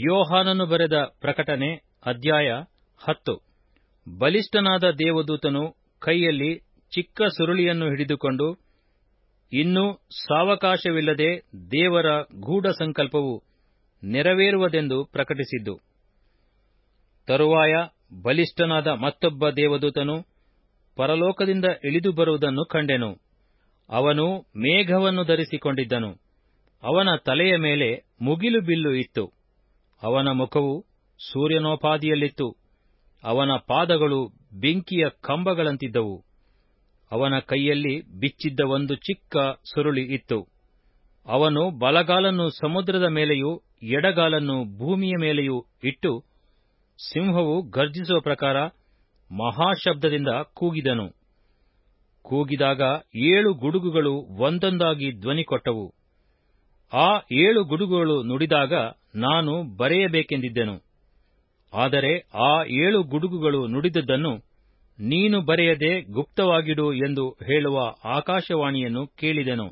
ಯೋಹಾನನು ಬರೆದ ಪ್ರಕಟಣೆ ಅಧ್ಯಾಯ 10. ಬಲಿಷ್ಠನಾದ ದೇವದೂತನು ಕೈಯಲ್ಲಿ ಚಿಕ್ಕ ಸುರುಳಿಯನ್ನು ಹಿಡಿದುಕೊಂಡು, ಇನ್ನೂ ಸಾವಕಾಶವಿಲ್ಲದೆ ದೇವರ ಗೂಢ ಸಂಕಲ್ಪವು ನೆರವೇರುವುದೆಂದು ಪ್ರಕಟಿಸಿದ್ದು. ತರುವಾಯ ಬಲಿಷ್ಠನಾದ ಮತ್ತೊಬ್ಬ ದೇವದೂತನು ಪರಲೋಕದಿಂದ ಇಳಿದು ಬರುವುದನ್ನು ಕಂಡೆನು. ಅವನು ಮೇಘವನ್ನು ಧರಿಸಿಕೊಂಡಿದ್ದನು. ಅವನ ತಲೆಯ ಮೇಲೆ ಮುಗಿಲು ಬಿಲ್ಲು ಇತ್ತು. ಅವನ ಮುಖವು ಸೂರ್ಯನೋಪಾದಿಯಲ್ಲಿತ್ತು. ಅವನ ಪಾದಗಳು ಬೆಂಕಿಯ ಕಂಬಗಳಂತಿದ್ದವು. ಅವನ ಕೈಯಲ್ಲಿ ಬಿಚ್ಚಿದ್ದ ಒಂದು ಚಿಕ್ಕ ಸುರುಳಿ ಇತ್ತು. ಅವನು ಬಲಗಾಲನ್ನು ಸಮುದ್ರದ ಮೇಲೆಯೂ ಎಡಗಾಲನ್ನು ಭೂಮಿಯ ಮೇಲೆಯೂ ಇಟ್ಟು, ಸಿಂಹವು ಗರ್ಜಿಸುವ ಪ್ರಕಾರ ಮಹಾಶಬ್ದದಿಂದ ಕೂಗಿದನು. ಕೂಗಿದಾಗ 7 ಗುಡುಗುಗಳು ಒಂದೊಂದಾಗಿ ಧ್ವನಿ ಕೊಟ್ಟವು. ಆ 7 ಗುಡುಗುಗಳು ನುಡಿದಾಗ ನಾನು ಬರೆಯಬೇಕೆಂದಿದ್ದೆನು. ಆದರೆ ಆ 7 ಗುಡುಗುಗಳು ನುಡಿದದ್ದನ್ನು ನೀನು ಬರೆಯದೆ ಗುಪ್ತವಾಗಿಡು ಎಂದು ಹೇಳುವ ಆಕಾಶವಾಣಿಯನ್ನು ಕೇಳಿದೆನು.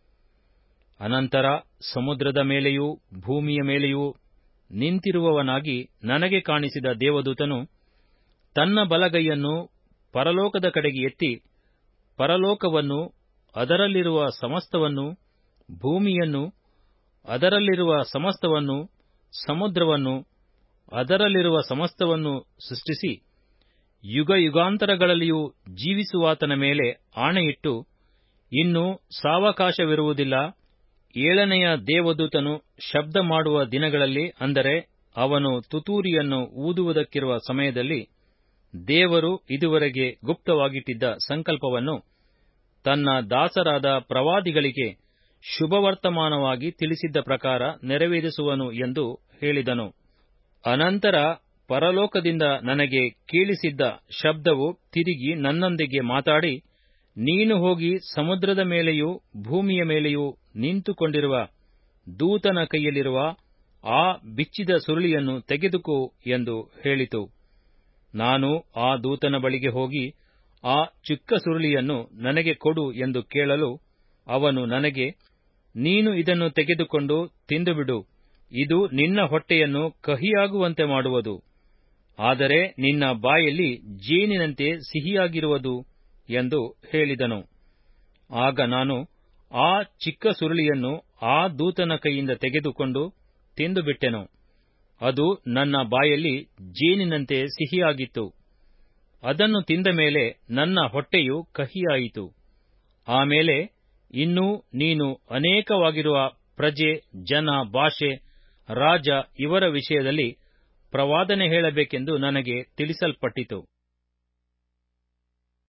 ಅನಂತರ ಸಮುದ್ರದ ಮೇಲೆಯೂ ಭೂಮಿಯ ಮೇಲೆಯೂ ನಿಂತಿರುವವನಾಗಿ ನನಗೆ ಕಾಣಿಸಿದ ದೇವದೂತನು ತನ್ನ ಬಲಗೈಯನ್ನು ಪರಲೋಕದ ಕಡೆಗೆ ಎತ್ತಿ, ಪರಲೋಕವನ್ನು, ಅದರಲ್ಲಿರುವ ಸಮಸ್ತವನ್ನು, ಭೂಮಿಯನ್ನು, ಅದರಲ್ಲಿರುವ ಸಮಸ್ತವನ್ನು, ಸಮುದ್ರವನ್ನು, ಅದರಲ್ಲಿರುವ ಸಮಸ್ತವನ್ನು ಸೃಷ್ಟಿಸಿ, ಯುಗಯುಗಾಂತರಗಳಲ್ಲಿಯೂ ಜೀವಿಸುವಾತನ ಮೇಲೆ ಆಣೆಯಿಟ್ಟು, ಇನ್ನು ಸಾವಕಾಶವಿರುವುದಿಲ್ಲ. 7ನೆಯ ದೇವದೂತನು ಶಬ್ದ ಮಾಡುವ ದಿನಗಳಲ್ಲಿ, ಅಂದರೆ ಅವನು ತುತ್ತೂರಿಯನ್ನು ಊದುವುದಕ್ಕಿರುವ ಸಮಯದಲ್ಲಿ, ದೇವರು ಇದುವರೆಗೆ ಗುಪ್ತವಾಗಿಟ್ಟಿದ್ದ ಸಂಕಲ್ಪವನ್ನು ತನ್ನ ದಾಸರಾದ ಪ್ರವಾದಿಗಳಿಗೆ ಶುಭವರ್ತಮಾನವಾಗಿ ತಿಳಿಸಿದ್ದ ಪ್ರಕಾರ ನೆರವೇರಿಸುವನು ಎಂದು ಹೇಳಿದನು. ಅನಂತರ ಪರಲೋಕದಿಂದ ನನಗೆ ಕೇಳಿಸಿದ್ದ ಶಬ್ದವು ತಿರುಗಿ ನನ್ನೊಂದಿಗೆ ಮಾತಾಡಿ, ನೀನು ಹೋಗಿ ಸಮುದ್ರದ ಮೇಲೆಯೂ ಭೂಮಿಯ ಮೇಲೆಯೂ ನಿಂತುಕೊಂಡಿರುವ ದೂತನ ಕೈಯಲ್ಲಿರುವ ಆ ಬಿಚ್ಚಿದ ಸುರುಳಿಯನ್ನು ತೆಗೆದುಕೋ ಎಂದು ಹೇಳಿತು. ನಾನು ಆ ದೂತನ ಬಳಿಗೆ ಹೋಗಿ, ಆ ಚಿಕ್ಕ ಸುರುಳಿಯನ್ನು ನನಗೆ ಕೊಡು ಎಂದು ಕೇಳಲು, ಅವನು ನನಗೆ, ನೀನು ಇದನ್ನು ತೆಗೆದುಕೊಂಡು ತಿಂದುಬಿಡು. ಇದು ನಿನ್ನ ಹೊಟ್ಟೆಯನ್ನು ಕಹಿಯಾಗುವಂತೆ ಮಾಡುವುದು, ಆದರೆ ನಿನ್ನ ಬಾಯಲ್ಲಿ ಜೇನಿನಂತೆ ಸಿಹಿಯಾಗಿರುವುದು ಎಂದು ಹೇಳಿದನು. ಆಗ ನಾನು ಆ ಚಿಕ್ಕ ಸುರುಳಿಯನ್ನು ಆ ದೂತನ ಕೈಯಿಂದ ತೆಗೆದುಕೊಂಡು ತಿಂದುಬಿಟ್ಟೆನು. ಅದು ನನ್ನ ಬಾಯಲ್ಲಿ ಜೇನಿನಂತೆ ಸಿಹಿಯಾಗಿತ್ತು. ಅದನ್ನು ತಿಂದ ಮೇಲೆ ನನ್ನ ಹೊಟ್ಟೆಯು ಕಹಿಯಾಯಿತು. ಆಮೇಲೆ ಇನ್ನೂ ನೀನು ಅನೇಕವಾಗಿರುವ ಪ್ರಜೆ, ಜನ, ಭಾಷೆ, ರಾಜ ಇವರ ವಿಷಯದಲ್ಲಿ ಪ್ರವಾದನೆ ಹೇಳಬೇಕೆಂದು ನನಗೆ ತಿಳಿಸಲ್ಪಟ್ಟಿತು.